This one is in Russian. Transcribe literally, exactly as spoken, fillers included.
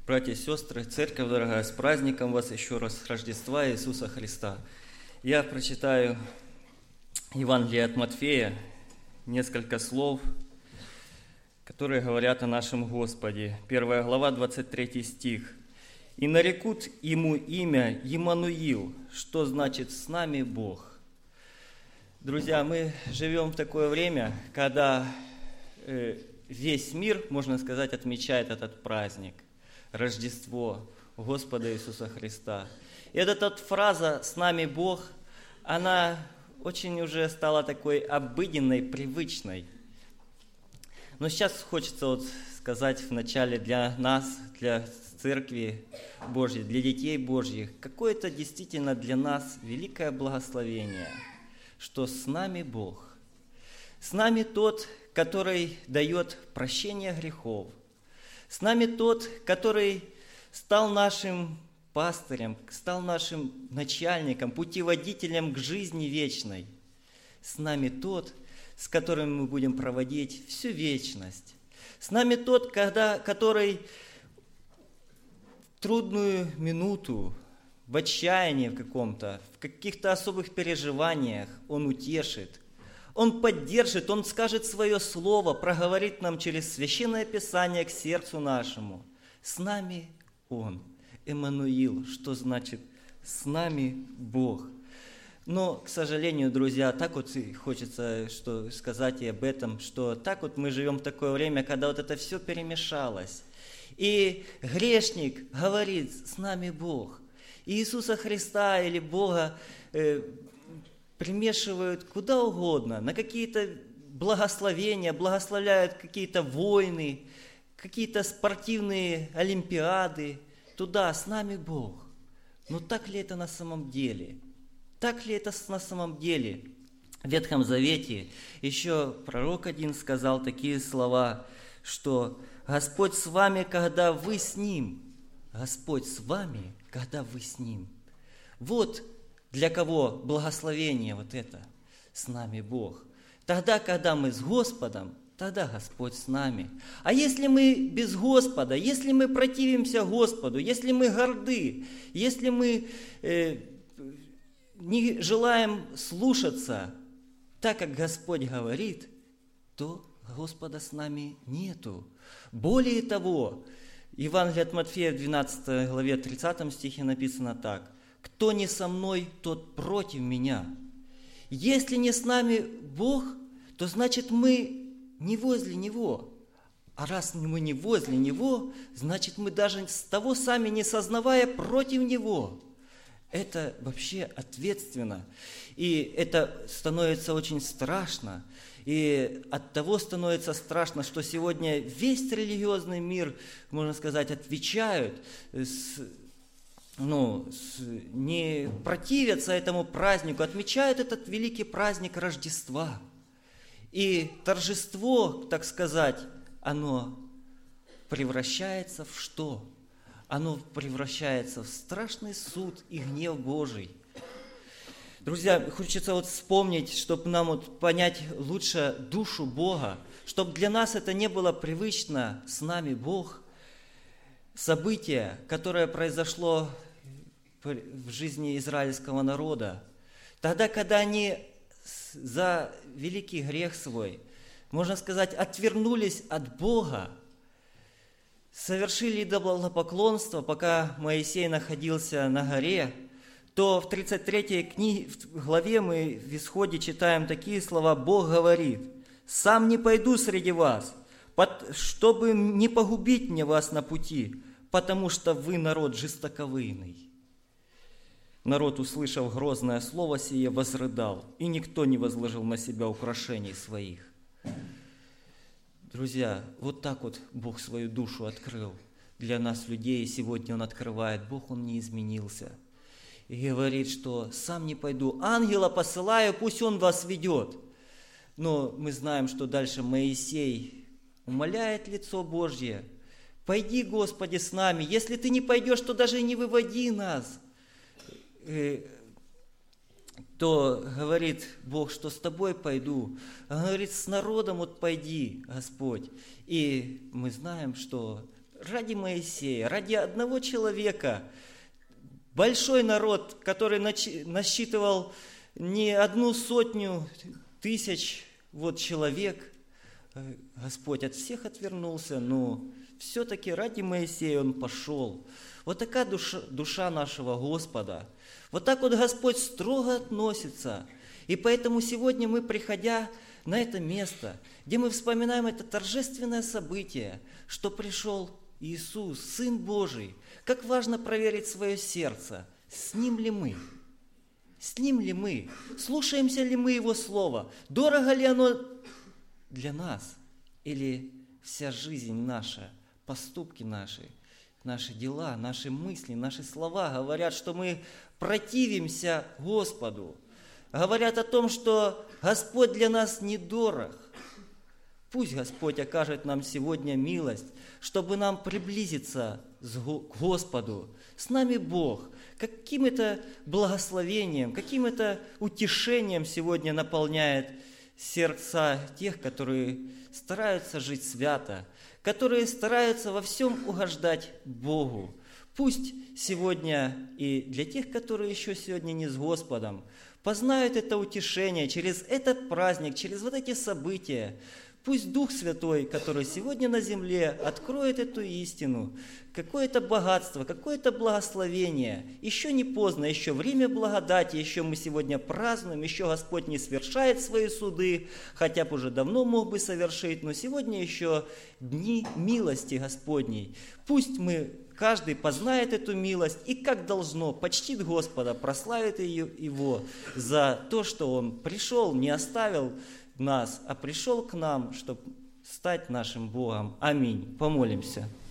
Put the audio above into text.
Братья и сестры, церковь дорогая, с праздником вас еще раз, Рождества Иисуса Христа. Я прочитаю Евангелие от Матфея, несколько слов, которые говорят о нашем Господе. Первая глава, двадцать третий стих. «И нарекут ему имя Иммануил, что значит «с нами Бог». Друзья, мы живем в такое время, когда весь мир, можно сказать, отмечает этот праздник. Рождество Господа Иисуса Христа. И эта, эта фраза «с нами Бог», она очень уже стала такой обыденной, привычной. Но сейчас хочется вот сказать вначале для нас, для Церкви Божьей, для детей Божьих, какое-то действительно для нас великое благословение, что с нами Бог. С нами Тот, который дает прощение грехов. С нами Тот, который стал нашим пастырем, стал нашим начальником, путеводителем к жизни вечной. С нами Тот, с которым мы будем проводить всю вечность. С нами Тот, когда, который в трудную минуту, в отчаянии в каком-то, в каких-то особых переживаниях Он утешит, Он поддержит, Он скажет свое слово, проговорит нам через Священное Писание к сердцу нашему. С нами Он, Иммануил, что значит «с нами Бог». Но, к сожалению, друзья, так вот и хочется что сказать и об этом, что так вот мы живем в такое время, когда вот это все перемешалось. И грешник говорит «с нами Бог». И Иисуса Христа или Бога э, примешивают куда угодно, на какие-то благословения, благословляют какие-то войны, какие-то спортивные олимпиады. Туда «с нами Бог». Но так ли это на самом деле? Так ли это на самом деле? В Ветхом Завете еще пророк один сказал такие слова, что «Господь с вами, когда вы с Ним». Господь с вами, когда вы с Ним. Вот для кого благословение вот это, с нами Бог. Тогда, когда мы с Господом, тогда Господь с нами. А если мы без Господа, если мы противимся Господу, если мы горды, если мы э, не желаем слушаться так, как Господь говорит, то Господа с нами нету. Более того, Евангелие от Матфея в двенадцатой главе тридцатом стихе написано так: «Кто не со мной, тот против меня». Если не с нами Бог, то значит мы не возле Него. А раз мы не возле Него, значит мы даже с того сами не сознавая против Него. Это вообще ответственно. И это становится очень страшно. И от того становится страшно, что сегодня весь религиозный мир, можно сказать, отвечают, с, ну, с, не противятся этому празднику, отмечают этот великий праздник Рождества. И торжество, так сказать, оно превращается в что? Оно превращается в страшный суд и гнев Божий. Друзья, хочется вот вспомнить, чтобы нам вот понять лучше душу Бога, чтобы для нас это не было привычно, с нами Бог. Событие, которое произошло в жизни израильского народа, тогда, когда они за великий грех свой, можно сказать, отвернулись от Бога, совершили идолопоклонство, пока Моисей находился на горе, то в тридцать третьей книге, в главе мы в Исходе читаем такие слова. Бог говорит: «Сам не пойду среди вас, чтобы не погубить мне вас на пути, потому что вы народ жестоковыйный». Народ, услышав грозное слово сие, возрыдал, и никто не возложил на себя украшений своих. Друзья, вот так вот Бог свою душу открыл для нас, людей, и сегодня Он открывает. Бог, Он не изменился. И говорит, что «сам не пойду, ангела посылаю, пусть он вас ведет». Но мы знаем, что дальше Моисей умоляет лицо Божье: «Пойди, Господи, с нами, если ты не пойдешь, то даже и не выводи нас». То говорит Бог, что с тобой пойду. Он говорит, с народом вот пойди, Господь. И мы знаем, что ради Моисея, ради одного человека, большой народ, который насчитывал не одну сотню тысяч вот, человек, Господь от всех отвернулся, но все-таки ради Моисея Он пошел. Вот такая душа, душа нашего Господа. Вот так вот Господь строго относится. И поэтому сегодня мы, приходя на это место, где мы вспоминаем это торжественное событие, что пришел Иисус, Сын Божий, как важно проверить свое сердце, с Ним ли мы? С Ним ли мы? Слушаемся ли мы Его Слово? Дорого ли оно для нас? Или вся жизнь наша, поступки наши, наши дела, наши мысли, наши слова говорят, что мы противимся Господу, говорят о том, что Господь для нас недорог. Пусть Господь окажет нам сегодня милость, чтобы нам приблизиться к Господу. С нами Бог. Каким это благословением, каким это утешением сегодня наполняет сердца тех, которые стараются жить свято, которые стараются во всем угождать Богу. Пусть сегодня и для тех, которые еще сегодня не с Господом, познают это утешение через этот праздник, через вот эти события. Пусть Дух Святой, который сегодня на земле, откроет эту истину, какое-то богатство, какое-то благословение. Еще не поздно, еще время благодати, еще мы сегодня празднуем, еще Господь не совершает свои суды, хотя бы уже давно мог бы совершить, но сегодня еще дни милости Господней. Пусть мы, каждый познает эту милость и, как должно, почтит Господа, прославит Его за то, что Он пришел, не оставил нас, а пришел к нам, чтобы стать нашим Богом. Аминь. Помолимся.